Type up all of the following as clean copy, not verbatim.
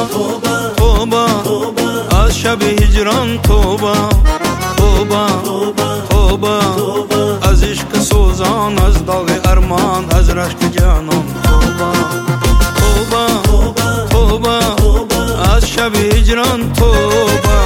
توبه از شب هجران توبه توبه از عشق سوزان از داغ ارمان از رشک جانان توبه از شب هجران توبه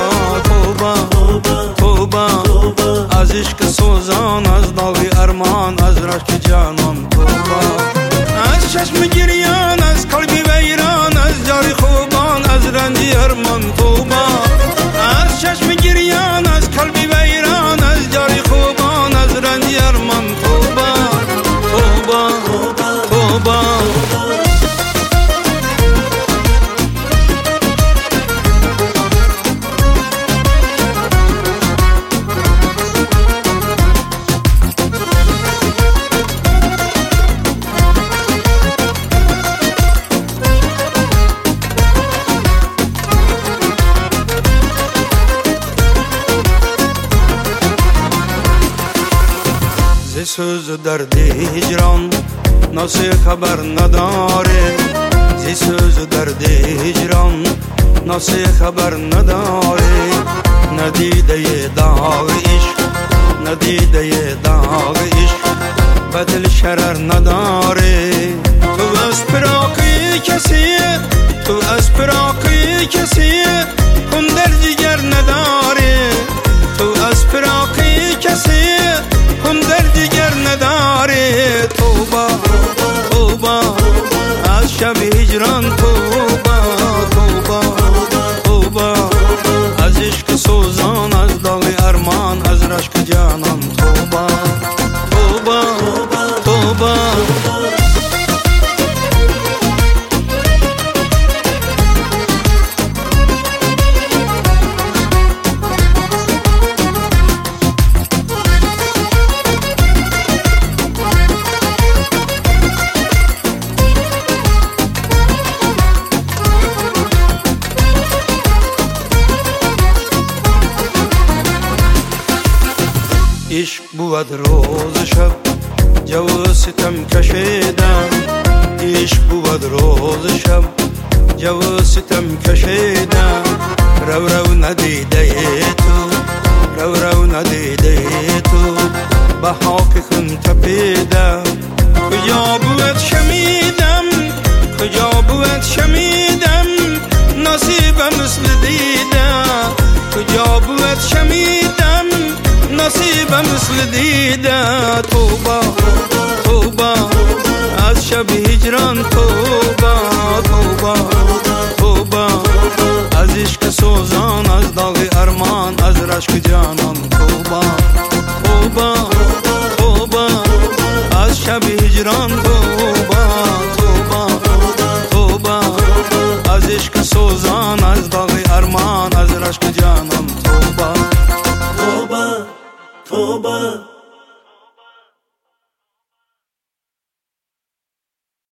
از عشق سوزان از داغ ارمان از رشک جانان توبه از چشم گریان از قلبی ویران از جاری خوبان از رنج ارمان توبه از چشم گریان از قلبی ویران از جاری خوبان از رنج ارمان توبه ز سوز و درد هجران ناصح خبر نداره ز سوز و درد هجران ناصح خبر نداره ندیده داغ عشق ندیده داغ عشق بدل شرر نداره تو از فراقی کسی تو از فراقی کسی خون در جگر نداره تو از فراقی کسی خون در جگر نداره توبه از شب هجران توبه از عشق سوزان از داغ ارمان از رشک جانان توبه عشق بود روز شب جو ستم کشیدم عشق بود روز شب جو ستم کشیدم رو ندیده تو ندیده تو به حاک خون تپیدم کجا بود شمیدم نصیبم مثل دیدم کجا بود شمیدم نصیبم مثل دیده توبه از شب هجران توبه